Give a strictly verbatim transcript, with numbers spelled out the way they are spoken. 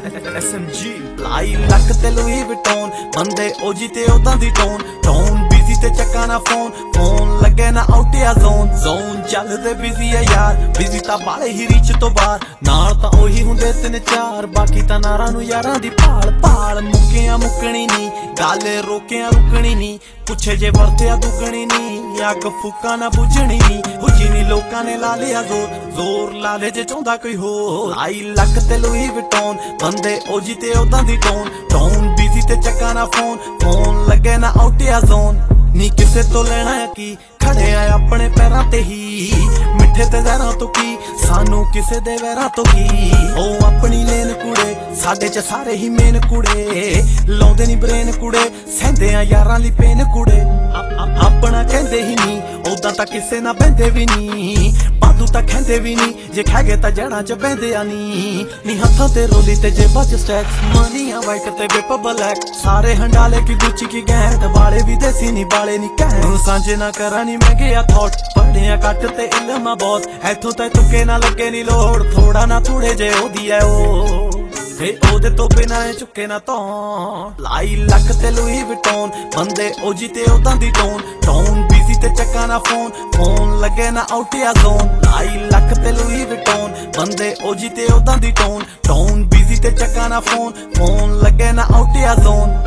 S M G ਲਾਈ ਲੱਕ ਤੇ Louis ਵਿਟੋਨ ਬੰਦੇ ਓਜੀ ਤੇ ਉਦਾਂ ਦੀ ਟੋਨ ਟੋਨ ਬਿਜ਼ੀ ਤੇ ਚੱਕਾ ਨਾ ਫੋਨ ਫੋਨ ਲੱਗੇ ਨਾ ਆਊਟਿਆ ਜ਼ੋਨ ਜ਼ੋਨ ਚੱਲਦੇ ਬਿਜ਼ੀ ਆ ਯਾਰ ਬਿਜ਼ੀ ਤਾਂ ਬਾਲੇ ਹੀ ਰੀਚ ਤੋਂ ਬਾਹਰ ਨਾਲ ਤਾਂ ਉਹੀ ਹੁੰਦੇ ਤਿੰਨ ਚਾਰ ਬਾਕੀ ਤਾਂ ਨਾਰਾਂ ਨੂੰ ਯਾਰਾਂ ਦੀ ਭਾਲ ਭਾਲ ਮੁੱਕਿਆਂ ਮੁੱਕਣੀ ਨੀ ਗੱਲ ਰੋਕਿਆਂ ਰੁਕਣੀ ਨੀ ਪੁੱਛੇ ਜੇ ਵਰਤਿਆ ਦੁੱਗਣੀ ਨੀ ਅੱਗ ਫੂਕਾਂ ਨਾ ਬੁਝਣੀ ਨੀ ਹੁਜੀ ਨੀ ਲੋਕਾਂ ਨੇ ਲਾ ਲਿਆ ਜ਼ੋਰ ਜ਼ੋਰ ਲਾ ਲੈ ਜੇ ਚਾਹੁੰਦਾ ਕੋਈ ਹੋਰ ਆਈ ਲੱਕ ਤੇ ਲੂਈ ਵਿਟੋਨ ਬੰਦੇ ਓਜੀ ਤੇ ਉਦਾਂ ਦੀ ਟੋਨ ਟੋਨ ਬਿਜ਼ੀ ਤੇ ਚੱਕਾ ਨਾ ਫੋਨ ਫੋਨ ਲੱਗੇ ਨਾ ਆਊਟਿਆ ਜ਼ੋਨ ਨੀ ਕਿਸੇ ਤੋਂ ਲੈਣਾ ਕੀ ਖੜੇ ਆ ਆਪਣੇ ਪੈਰਾਂ ਤੇ ਹੀ ਮਿੱਠੇ ਤੇ ਜ਼ਹਿਰਾਂ ਤੋਂ ਕੀ ਸਾਨੂੰ ਕਿਸੇ ਦੇ ਵੈਰਾਂ ਤੋਂ ਕੀ ਉਹ ਆਪਣੀ ਲੇਨ ਕੁੜੇ ਸਾਡੇ ਚ ਸਾਰੇ ਹੀ ਮੇਨ ਕੁੜੇ ਲਾਉਂਦੇ ਨੀ ਬ੍ਰੇਨ ਕੁੜੇ ਸਹਿੰਦੇ ਆ ਯਾਰਾਂ ਲਈ ਪੇਨ ਕੁੜੇ ਆਪਣਾ ਕਹਿੰਦੇ ਹੀ ਨਹੀਂ ਉਦਾਂ ਤਾਂ ਕਿਸੇ ਨਾ ਬਹਿੰਦੇ ਵੀ ਨਹੀਂ ਬਾਦੂ ਤਾਂ ਕਹਿੰਦੇ ਵੀ ਨਹੀਂ ਜੇ ਖਾ ਗਏ ਤਾਂ ਜੜਾਂ ਚ ਬਹਿੰਦੇ ਆ ਨੀ ਨੀ ਹੱਥਾਂ ਤੇ ਰੋਲੀ ਤੇ ਜੇਬਾਂ ਚ ਸਟੈਕਸ ਮਨੀਆਂ ਵਾਈਟ ਤੇ ਵਿਪ ਬਲੈਕ ਸਾਰੇ ਹੰਡਾਲੇ ਕੀ ਗੁੱਚੀ ਕੀ ਗੈਂਟ ਵਾਲੇ ਵੀ ਦੇਸੀ ਨੀ ਬਾਲੇ ਨੀ ਕਹਿ ਸਾਂਝੇ ਨਾ ਕਰਾਂ ਨੀ ਮੈਂ ਗਿਆ ਥੌਟ ਪੜਿਆ ਕੱਟ ਤੇ ਇਲਮਾ ਬਹੁਤ ਇੱਥੋਂ ਤਾਂ ਤੁਕੇ ਨਾ ਲੱਗੇ ਨੀ ਲੋੜ ਥੋੜਾ ਨਾ ਥੋੜੇ ਜੇ ਉਹਦੀ ਐ ਉਹ ਤੇ ਉਹਦੇ ਤੋਂ ਬਿਨਾਂ ਐ ਚੁੱਕੇ ਨਾ ਤੋਂ ਲਾਈ ਲੱਕ ਤੇ ਲੂਈ ਵਿਟੋਨ ਬੰਦੇ ਓਜੀ ਤੇ ਉਦਾਂ ਦੀ ਟੋਨ ਟੋਨ ਬਿਜ਼ੀ ਤੇ ਚੱਕਾ ਨਾ ਫੋਨ ਫੋਨ ਲੱਗੇ ਨਾ ਆਊਟਿਆ ਜ਼ੋਨ ਲਾਈ ਲੱਕ ਤੇ ਲੂਈ ਵਿਟੋਨ ਬੰਦੇ ਓਜੀ ਤੇ ਉਦਾਂ ਦੀ ਟੋਨ ਟੋਨ ਬਿਜ਼ੀ ਤੇ ਚੱਕਾ ਨਾ ਫੋਨ ਫੋਨ ਲੱਗੇ ਨਾ ਆਊਟਿਆ ਜ਼ੋਨ